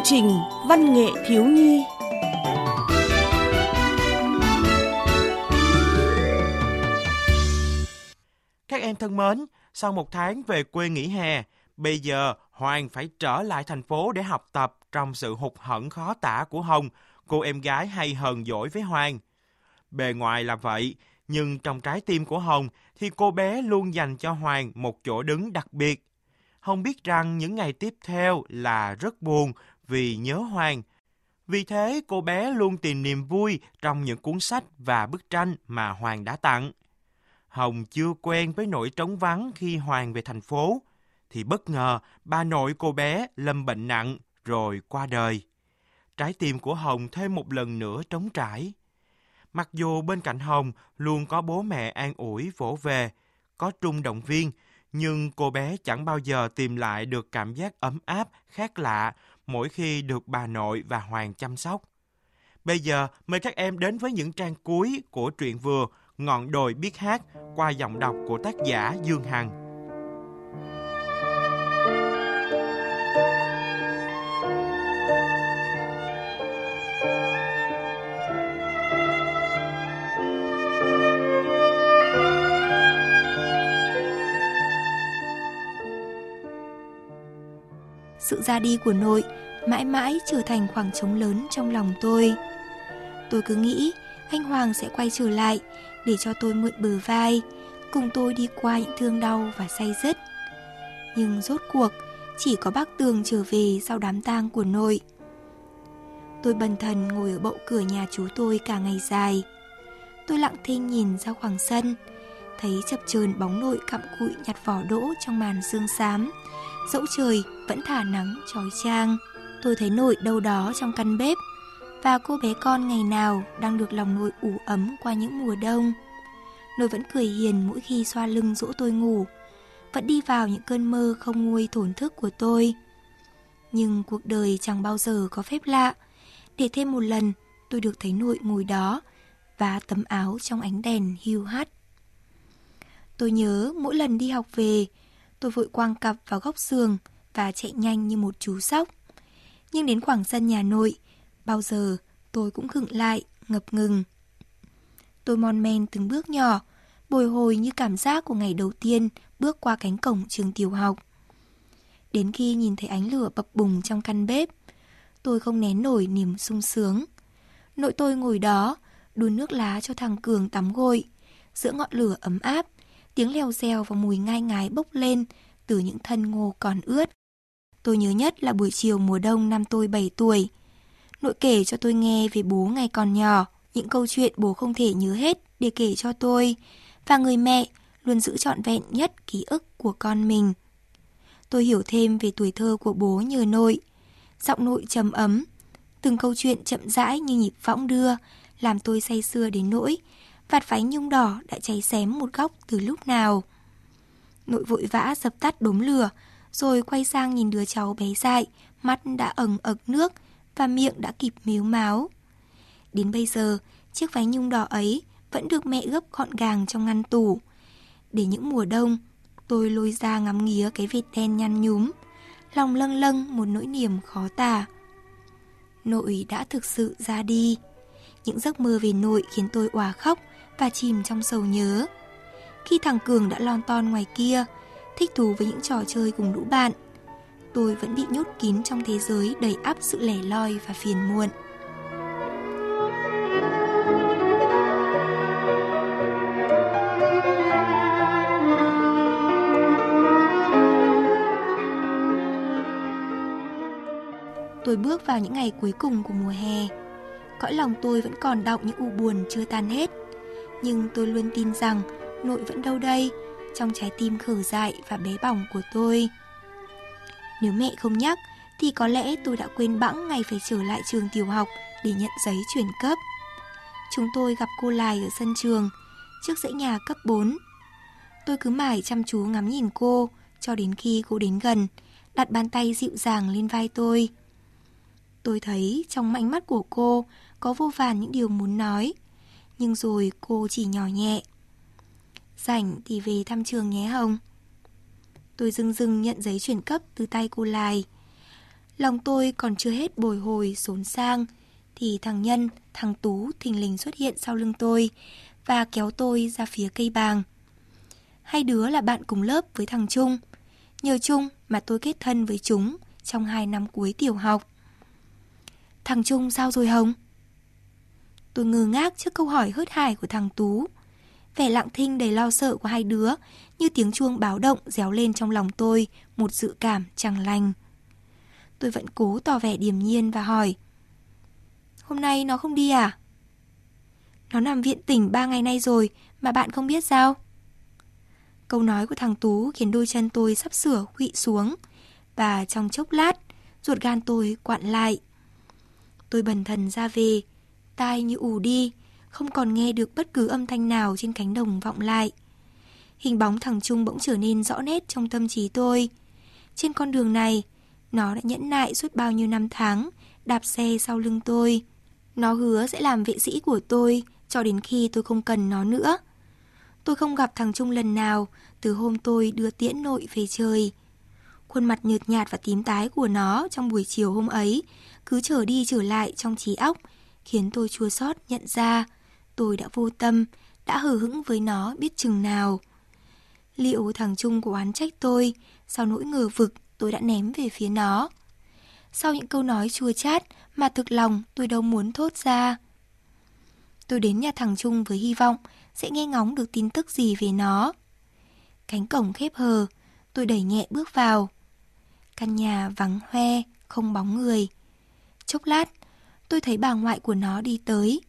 trình văn nghệ thiếu nhi. Các em thân mến, sau một tháng về quê nghỉ hè, bây giờ Hoàng phải trở lại thành phố để học tập trong sự hụt hẫng khó tả của Hồng, cô em gái hay hờn dỗi với Hoàng. Bề ngoài là vậy, nhưng trong trái tim của Hồng thì cô bé luôn dành cho Hoàng một chỗ đứng đặc biệt. Hồng biết rằng những ngày tiếp theo là rất buồn vì nhớ Hoàng. Vì thế cô bé luôn tìm niềm vui trong những cuốn sách và bức tranh mà Hoàng đã tặng. Hồng chưa quen với nỗi trống vắng khi Hoàng về thành phố, thì bất ngờ bà nội cô bé lâm bệnh nặng rồi qua đời. Trái tim của Hồng thêm một lần nữa trống trải. Mặc dù bên cạnh Hồng luôn có bố mẹ an ủi vỗ về, có Trung động viên, nhưng cô bé chẳng bao giờ tìm lại được cảm giác ấm áp, khác lạ mỗi khi được bà nội và Hoàng chăm sóc. Bây giờ mời các em đến với những trang cuối của truyện vừa Ngọn đồi biết hát qua giọng đọc của tác giả Dương Hằng. Sự ra đi của nội mãi mãi trở thành khoảng trống lớn trong lòng tôi. Tôi cứ nghĩ anh Hoàng sẽ quay trở lại để cho tôi mượn bờ vai, cùng tôi đi qua những thương đau và say dứt. Nhưng rốt cuộc chỉ có bác Tường trở về sau đám tang của nội. Tôi bần thần ngồi ở bậu cửa nhà chú tôi cả ngày dài. Tôi lặng thinh nhìn ra khoảng sân, thấy chập chờn bóng nội cặm cụi nhặt vỏ đỗ trong màn sương xám. Dẫu trời vẫn thả nắng chói chang. Tôi thấy nội đâu đó trong căn bếp, và cô bé con ngày nào đang được lòng nội ủ ấm qua những mùa đông. Nội vẫn cười hiền mỗi khi xoa lưng dỗ tôi ngủ, vẫn đi vào những cơn mơ không nguôi thổn thức của tôi. Nhưng cuộc đời chẳng bao giờ có phép lạ, để thêm một lần tôi được thấy nội ngồi đó và tấm áo trong ánh đèn hiu hắt. Tôi nhớ mỗi lần đi học về, tôi vội quàng cặp vào góc giường và chạy nhanh như một chú sóc. Nhưng đến khoảng sân nhà nội, bao giờ tôi cũng khựng lại, ngập ngừng. Tôi mon men từng bước nhỏ, bồi hồi như cảm giác của ngày đầu tiên bước qua cánh cổng trường tiểu học. Đến khi nhìn thấy ánh lửa bập bùng trong căn bếp, tôi không nén nổi niềm sung sướng. Nội tôi ngồi đó, đun nước lá cho thằng Cường tắm gội. Giữa ngọn lửa ấm áp, tiếng lèo rèo và mùi ngai ngái bốc lên từ những thân ngô còn ướt. Tôi nhớ nhất là buổi chiều mùa đông năm tôi 7 tuổi. Nội kể cho tôi nghe về bố ngày còn nhỏ, những câu chuyện bố không thể nhớ hết để kể cho tôi, và người mẹ luôn giữ trọn vẹn nhất ký ức của con mình. Tôi hiểu thêm về tuổi thơ của bố nhờ nội. Giọng nội trầm ấm, từng câu chuyện chậm rãi như nhịp võng đưa, làm tôi say sưa đến nỗi vạt váy nhung đỏ đã cháy xém một góc từ lúc nào. Nội vội vã dập tắt đốm lửa, rồi quay sang nhìn đứa cháu bé dại, mắt đã ẩn ực nước và miệng đã kịp mếu máo. Đến bây giờ, chiếc váy nhung đỏ ấy vẫn được mẹ gấp gọn gàng trong ngăn tủ. Để những mùa đông, tôi lôi ra ngắm nghía cái vệt đen nhăn nhúm, lòng lâng lâng một nỗi niềm khó tả. Nội đã thực sự ra đi. Những giấc mơ về nội khiến tôi òa khóc và chìm trong sầu nhớ. Khi thằng Cường đã lon ton ngoài kia, thích thú với những trò chơi cùng lũ bạn, tôi vẫn bị nhốt kín trong thế giới đầy ắp sự lẻ loi và phiền muộn. Tôi bước vào những ngày cuối cùng của mùa hè. Cõi lòng tôi vẫn còn đọng những u buồn chưa tan hết. Nhưng tôi luôn tin rằng nội vẫn đâu đây, trong trái tim khờ dại và bé bỏng của tôi. Nếu mẹ không nhắc, thì có lẽ tôi đã quên bẵng ngày phải trở lại trường tiểu học để nhận giấy chuyển cấp. Chúng tôi gặp cô Lài ở sân trường, trước dãy nhà cấp 4. Tôi cứ mải chăm chú ngắm nhìn cô, cho đến khi cô đến gần, đặt bàn tay dịu dàng lên vai tôi. Tôi thấy trong ánh mắt của cô có vô vàn những điều muốn nói, nhưng rồi cô chỉ nhỏ nhẹ: "Rảnh thì về thăm trường nhé Hồng." Tôi dưng dưng nhận giấy chuyển cấp từ tay cô Lài. Lòng tôi còn chưa hết bồi hồi xốn sang thì thằng Tú thình lình xuất hiện sau lưng tôi và kéo tôi ra phía cây bàng. Hai đứa là bạn cùng lớp với thằng Trung. Nhờ Trung mà tôi kết thân với chúng trong 2 năm cuối tiểu học. Thằng Trung sao rồi Hồng? Tôi ngơ ngác trước câu hỏi hớt hải của thằng Tú. Vẻ lặng thinh đầy lo sợ của hai đứa như tiếng chuông báo động réo lên trong lòng tôi một dự cảm chẳng lành. Tôi vẫn cố tỏ vẻ điềm nhiên và hỏi: Hôm nay nó không đi à? Nó nằm viện tỉnh 3 ngày nay rồi mà bạn không biết sao? Câu nói của thằng Tú khiến đôi chân tôi sắp sửa khuỵu xuống, và trong chốc lát ruột gan tôi quặn lại. Tôi bần thần ra về, tai như ù đi, không còn nghe được bất cứ âm thanh nào trên cánh đồng vọng lại. Hình bóng thằng Trung bỗng trở nên rõ nét trong tâm trí tôi. Trên con đường này, nó đã nhẫn nại suốt bao nhiêu năm tháng, đạp xe sau lưng tôi. Nó hứa sẽ làm vệ sĩ của tôi cho đến khi tôi không cần nó nữa. Tôi không gặp thằng Trung lần nào từ hôm tôi đưa tiễn nội về trời. Khuôn mặt nhợt nhạt và tím tái của nó trong buổi chiều hôm ấy cứ trở đi trở lại trong trí óc, khiến tôi chua xót nhận ra tôi đã vô tâm, đã hờ hững với nó biết chừng nào. Liệu thằng Trung có oán trách tôi sau nỗi ngờ vực tôi đã ném về phía nó? Sau những câu nói chua chát mà thực lòng tôi đâu muốn thốt ra. Tôi đến nhà thằng Trung với hy vọng sẽ nghe ngóng được tin tức gì về nó. Cánh cổng khép hờ, tôi đẩy nhẹ bước vào. Căn nhà vắng hoe, không bóng người. Chốc lát, tôi thấy bà ngoại của nó đi tới.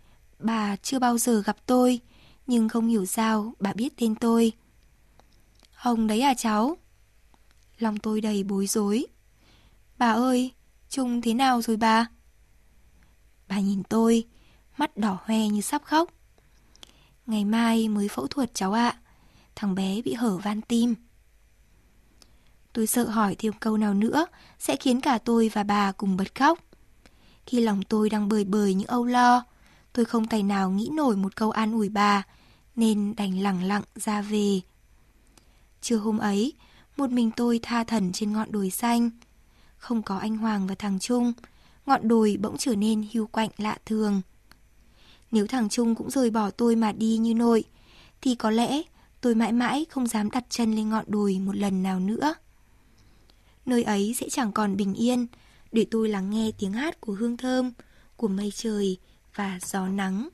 Bà chưa bao giờ gặp tôi, nhưng không hiểu sao bà biết tên tôi. Hồng đấy à cháu? Lòng tôi đầy bối rối. Bà ơi, Trung thế nào rồi bà? Bà nhìn tôi, mắt đỏ hoe như sắp khóc. Ngày mai mới phẫu thuật cháu ạ. Thằng bé bị hở van tim. Tôi sợ hỏi thêm câu nào nữa sẽ khiến cả tôi và bà cùng bật khóc. Khi lòng tôi đang bời bời những âu lo, tôi không tài nào nghĩ nổi một câu an ủi bà, nên đành lẳng lặng ra về. Trưa hôm ấy, một mình tôi tha thẩn trên ngọn đồi xanh. Không có anh Hoàng và thằng Trung, ngọn đồi bỗng trở nên hiu quạnh lạ thường. Nếu thằng Trung cũng rời bỏ tôi mà đi như nội, thì có lẽ tôi mãi mãi không dám đặt chân lên ngọn đồi một lần nào nữa. Nơi ấy sẽ chẳng còn bình yên để tôi lắng nghe tiếng hát của hương thơm, của mây trời và gió nắng.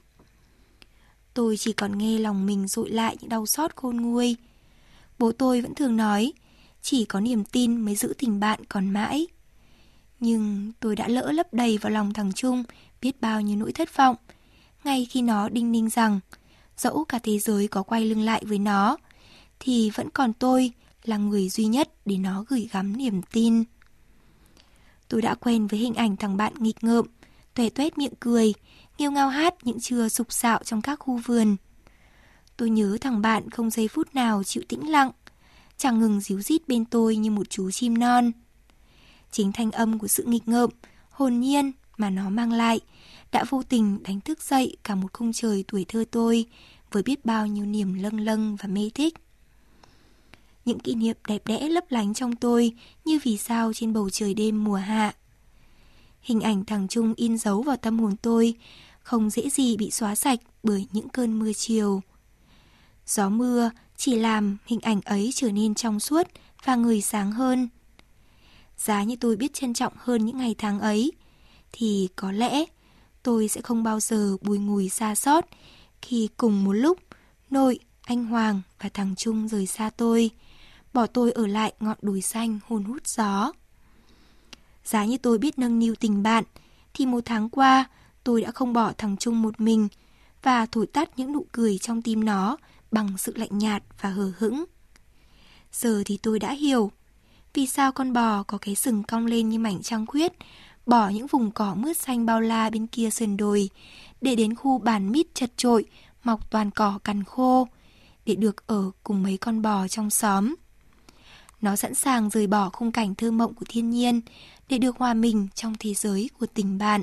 Tôi chỉ còn nghe lòng mình dội lại những đau xót khôn nguôi. Bố tôi vẫn thường nói, chỉ có niềm tin mới giữ tình bạn còn mãi. Nhưng tôi đã lỡ lấp đầy vào lòng thằng Trung biết bao nhiêu nỗi thất vọng, ngay khi nó đinh ninh rằng dẫu cả thế giới có quay lưng lại với nó, thì vẫn còn tôi là người duy nhất để nó gửi gắm niềm tin. Tôi đã quen với hình ảnh thằng bạn nghịch ngợm, tuét tuét miệng cười, nghêu ngao hát những trưa sục sạo trong các khu vườn. Tôi nhớ thằng bạn không giây phút nào chịu tĩnh lặng, chẳng ngừng ríu rít bên tôi như một chú chim non. Chính thanh âm của sự nghịch ngợm, hồn nhiên mà nó mang lại đã vô tình đánh thức dậy cả một khung trời tuổi thơ tôi với biết bao nhiêu niềm lâng lâng và mê thích. Những kỷ niệm đẹp đẽ lấp lánh trong tôi như vì sao trên bầu trời đêm mùa hạ. Hình ảnh thằng Trung in dấu vào tâm hồn tôi, không dễ gì bị xóa sạch bởi những cơn mưa chiều. Gió mưa chỉ làm hình ảnh ấy trở nên trong suốt và ngời sáng hơn. Giá như tôi biết trân trọng hơn những ngày tháng ấy, thì có lẽ tôi sẽ không bao giờ bùi ngùi xa xót khi cùng một lúc nội, anh Hoàng và thằng Trung rời xa tôi, bỏ tôi ở lại ngọn đồi xanh hun hút gió. Giá như tôi biết nâng niu tình bạn, thì 1 tháng qua tôi đã không bỏ thằng Trung một mình và thổi tắt những nụ cười trong tim nó bằng sự lạnh nhạt và hờ hững. Giờ thì tôi đã hiểu vì sao con bò có cái sừng cong lên như mảnh trăng khuyết, bỏ những vùng cỏ mướt xanh bao la bên kia sườn đồi để đến khu bản mít chật chội, mọc toàn cỏ cằn khô, để được ở cùng mấy con bò trong xóm. Nó sẵn sàng rời bỏ khung cảnh thơ mộng của thiên nhiên để được hòa mình trong thế giới của tình bạn.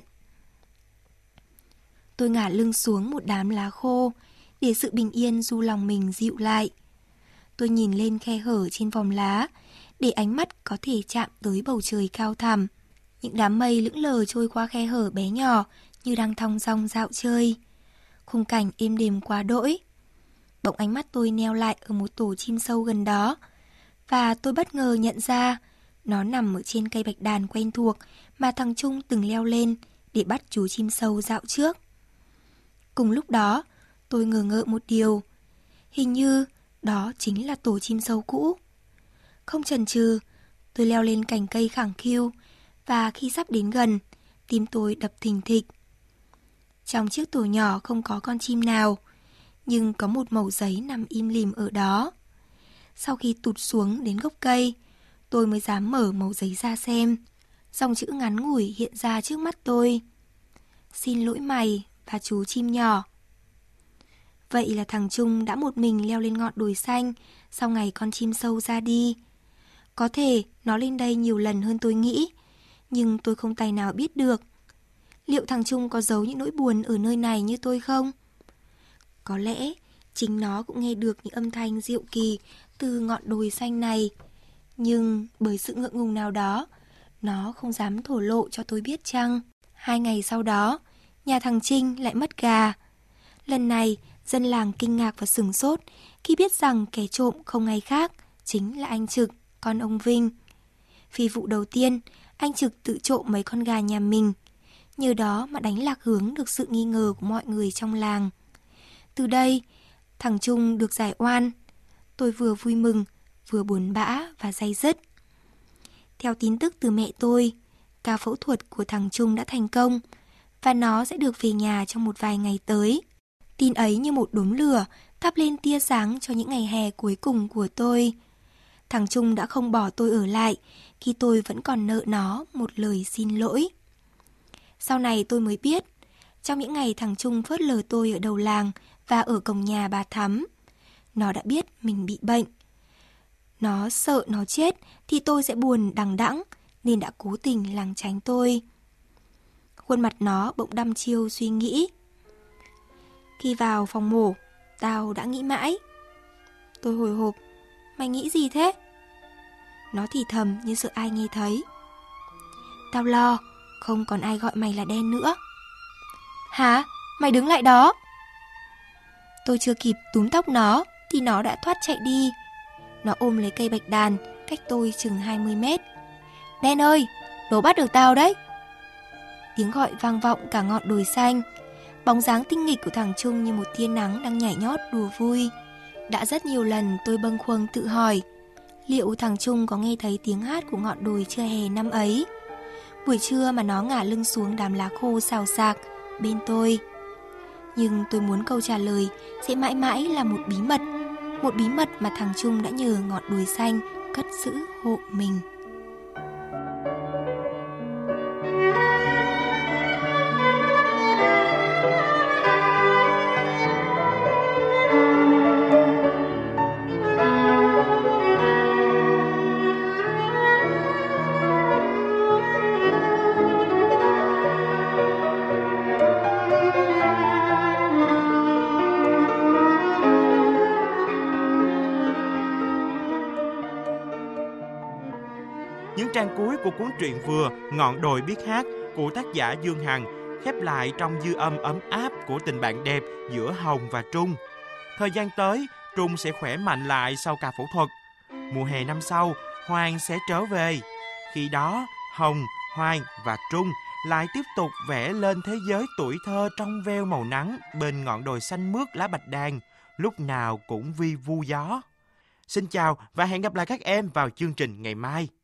Tôi ngả lưng xuống một đám lá khô để sự bình yên du lòng mình dịu lại. Tôi nhìn lên khe hở trên vòm lá để ánh mắt có thể chạm tới bầu trời cao thẳm. Những đám mây lững lờ trôi qua khe hở bé nhỏ như đang thong dong dạo chơi. Khung cảnh êm đềm quá đỗi. Bỗng ánh mắt tôi neo lại ở một tổ chim sâu gần đó, và tôi bất ngờ nhận ra nó nằm ở trên cây bạch đàn quen thuộc mà thằng Trung từng leo lên để bắt chú chim sâu dạo trước. Cùng lúc đó, tôi ngờ ngợ một điều. Hình như đó chính là tổ chim sâu cũ. Không chần chừ, tôi leo lên cành cây khẳng khiu, và khi sắp đến gần, tim tôi đập thình thịch. Trong chiếc tổ nhỏ không có con chim nào, nhưng có một mẩu giấy nằm im lìm ở đó. Sau khi tụt xuống đến gốc cây, tôi mới dám mở mẩu giấy ra xem. Dòng chữ ngắn ngủi hiện ra trước mắt tôi: "Xin lỗi mày và chú chim nhỏ." Vậy là thằng Trung đã một mình leo lên ngọn đồi xanh sau ngày con chim sâu ra đi. Có thể nó lên đây nhiều lần hơn tôi nghĩ, nhưng tôi không tài nào biết được. Liệu thằng Trung có giấu những nỗi buồn ở nơi này như tôi không? Có lẽ chính nó cũng nghe được những âm thanh diệu kỳ từ ngọn đồi xanh này, nhưng bởi sự ngượng ngùng nào đó, nó không dám thổ lộ cho tôi biết chăng. 2 ngày sau đó, nhà thằng Trinh lại mất gà. Lần này, dân làng kinh ngạc và sửng sốt khi biết rằng kẻ trộm không ai khác chính là anh Trực, con ông Vinh. Phi vụ đầu tiên, anh Trực tự trộm mấy con gà nhà mình, nhờ đó mà đánh lạc hướng được sự nghi ngờ của mọi người trong làng. Từ đây, thằng Trung được giải oan. Tôi vừa vui mừng, vừa buồn bã và day dứt. Theo tin tức từ mẹ tôi, ca phẫu thuật của thằng Trung đã thành công, và nó sẽ được về nhà trong một vài ngày tới. Tin ấy như một đốm lửa thắp lên tia sáng cho những ngày hè cuối cùng của tôi. Thằng Trung đã không bỏ tôi ở lại khi tôi vẫn còn nợ nó một lời xin lỗi. Sau này tôi mới biết, trong những ngày thằng Trung phớt lờ tôi ở đầu làng và ở cổng nhà bà Thắm, nó đã biết mình bị bệnh. Nó sợ nó chết thì tôi sẽ buồn đằng đẵng, nên đã cố tình lảng tránh tôi. Khuôn mặt nó bỗng đăm chiêu suy nghĩ. Khi vào phòng mổ, tao đã nghĩ mãi. Tôi hồi hộp: "Mày nghĩ gì thế?" Nó thì thầm như sợ ai nghe thấy: "Tao lo không còn ai gọi mày là đen nữa." "Hả? Mày đứng lại đó." Tôi chưa kịp túm tóc nó thì nó đã thoát chạy đi. Nó ôm lấy cây bạch đàn cách tôi chừng 20 mét. "Đen ơi, đố bắt được tao đấy." Tiếng gọi vang vọng cả ngọn đồi xanh. Bóng dáng tinh nghịch của thằng Trung như một tia nắng đang nhảy nhót đùa vui. Đã rất nhiều lần tôi bâng khuâng tự hỏi, liệu thằng Trung có nghe thấy tiếng hát của ngọn đồi trưa hè năm ấy, buổi trưa mà nó ngả lưng xuống đám lá khô xào xạc bên tôi. Nhưng tôi muốn câu trả lời sẽ mãi mãi là một bí mật mà thằng Trung đã nhờ ngọn đồi xanh cất giữ hộ mình. Những trang cuối của cuốn truyện vừa Ngọn đồi biết hát của tác giả Dương Hằng khép lại trong dư âm ấm áp của tình bạn đẹp giữa Hồng và Trung. Thời gian tới, Trung sẽ khỏe mạnh lại sau ca phẫu thuật. Mùa hè năm sau, Hoàng sẽ trở về. Khi đó, Hồng, Hoàng và Trung lại tiếp tục vẽ lên thế giới tuổi thơ trong veo màu nắng bên ngọn đồi xanh mướt lá bạch đàn, lúc nào cũng vi vu gió. Xin chào và hẹn gặp lại các em vào chương trình ngày mai.